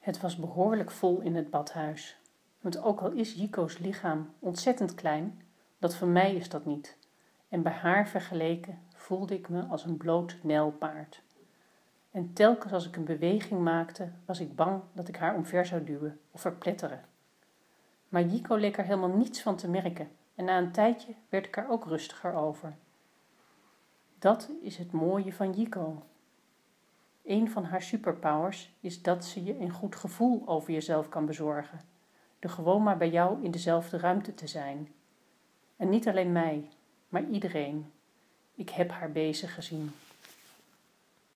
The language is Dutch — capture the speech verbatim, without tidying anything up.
Het was behoorlijk vol in het badhuis. Want ook al is Jiko's lichaam ontzettend klein, dat van mij is dat niet. En bij haar vergeleken voelde ik me als een bloot nijlpaard. En telkens als ik een beweging maakte, was ik bang dat ik haar omver zou duwen of verpletteren. Maar Jiko leek er helemaal niets van te merken en na een tijdje werd ik er ook rustiger over. Dat is het mooie van Jiko. Een van haar superpowers is dat ze je een goed gevoel over jezelf kan bezorgen. Door gewoon maar bij jou in dezelfde ruimte te zijn. En niet alleen mij, maar iedereen. Ik heb haar bezig gezien.